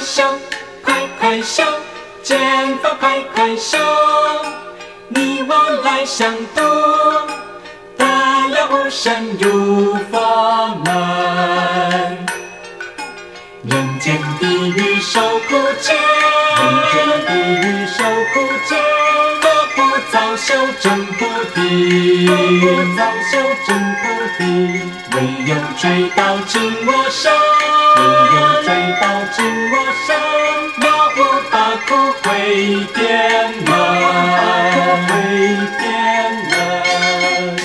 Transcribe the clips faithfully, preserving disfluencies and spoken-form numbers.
笑，快快笑，剑法快快笑，你我来相度，得了无生入佛门。人间地狱受苦劫，人间地狱受苦劫，若不早修真菩提，若不早修真菩提，唯有追到尽我身，唯有追到尽我身，了无八苦回天门，回天门。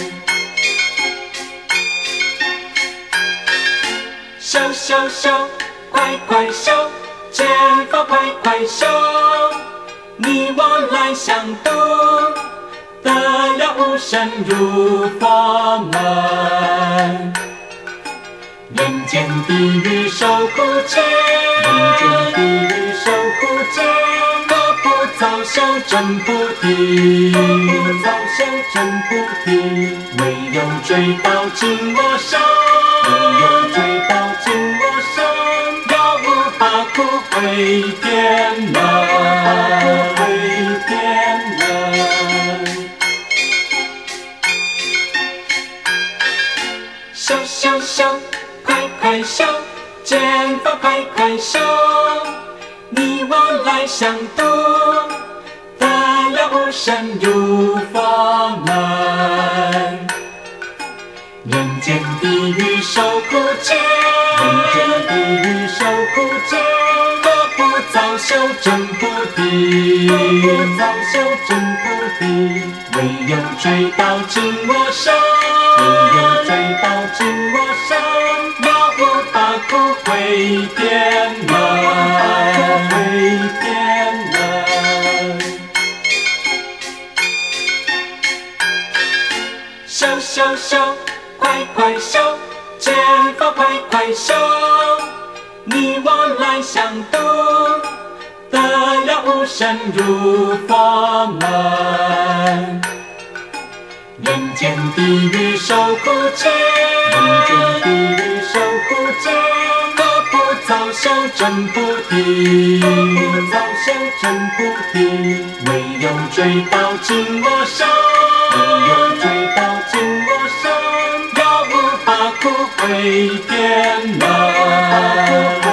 笑笑笑，快快笑，剑法快快笑，你我来相度，得了无生入佛门。人间地狱受苦劫，人间地狱受苦劫，若不早修真菩提，若不早修真菩提，唯有追到尽我身，唯有追到尽我身，了无八苦回天门，回天门。笑笑笑，快快笑，剑法快快笑，你我来相度，得了无生入佛门。人间地狱受苦劫，人间地狱受苦劫，若不早修真菩提，若不早修真菩提，唯有追到尽我身，唯有追到尽我身，了无八苦回天门，回天门。笑笑笑，快快笑，剑法快快笑，你我来相度，得了无生入佛门。人间地狱受苦劫，人间地狱受苦劫，若不早修真菩提，若不早修真菩提，唯有追到尽我身，唯有追到尽我身，了无八苦回天门。